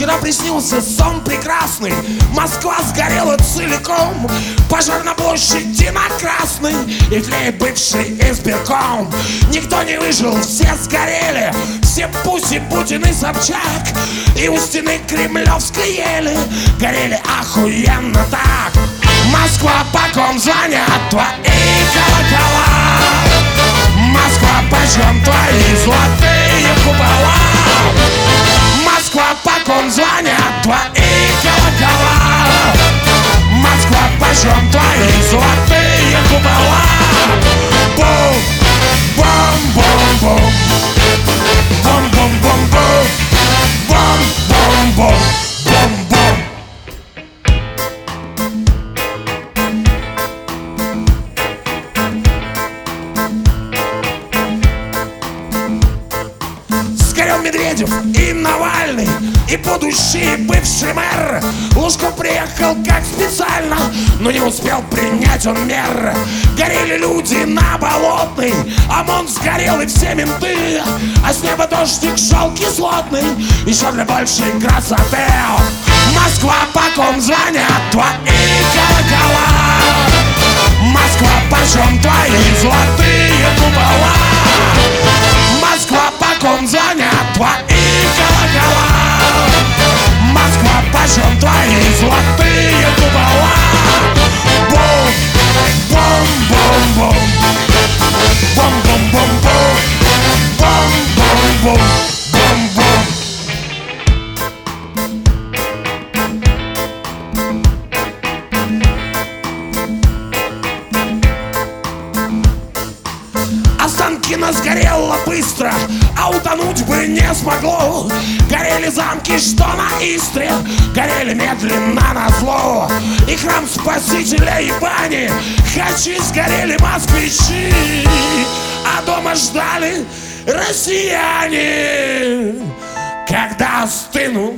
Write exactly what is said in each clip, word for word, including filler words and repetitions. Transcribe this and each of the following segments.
Вчера приснился сон прекрасный, Москва сгорела целиком, пожар на площади на Красной, и тлеет бывший избирком. Никто не выжил, все сгорели, все Пуси, Путин и Собчак, и у стены Кремлевской ели горели охуенно так. Москва, по ком звонят твои колокола? Москва, почем твои золотые купола? Москва, по ком звонят твои колокола? Москва, почем твои золотые купола? Бум, бум-бум-бум, бум-бум-бум-бум, бум-бум-бум, бум-бум. Сгорел Медведев и Навальный, и будущий бывший мэр. Лужко приехал как специально, но не успел принять он мер. Горели люди на Болотной, ОМОН сгорел и все менты, а с неба дождик шел кислотный, еще для большей красоты. Москва, по ком звонят твои колокола? Москва, почем твои золотые купола? Москва, по ком звонят твои колокола? Москва, почем твои золотые купола? Бум, бум-бум-бум, бум-бум-бум-бум, бум-бум-бум, бум-бум. Останкино сгорело быстро, а утонуть бы не смогло. Горели замки, что на Истре, горели медленно на зло. И храм Спасителя и бани, хачи сгорели москвичи, а дома ждали россияне, когда остынут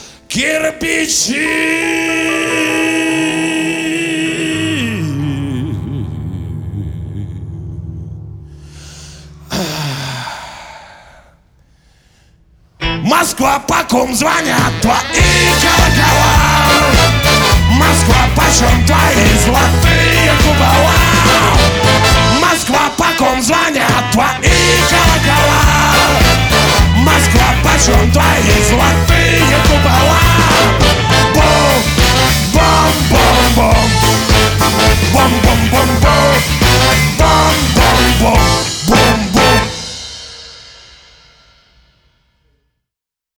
кирпичи. Москва, по ком звонят твои колокола? Москва, почем твои золотые купола? Москва, по ком звонят твои колокола? Москва, почем твои золотые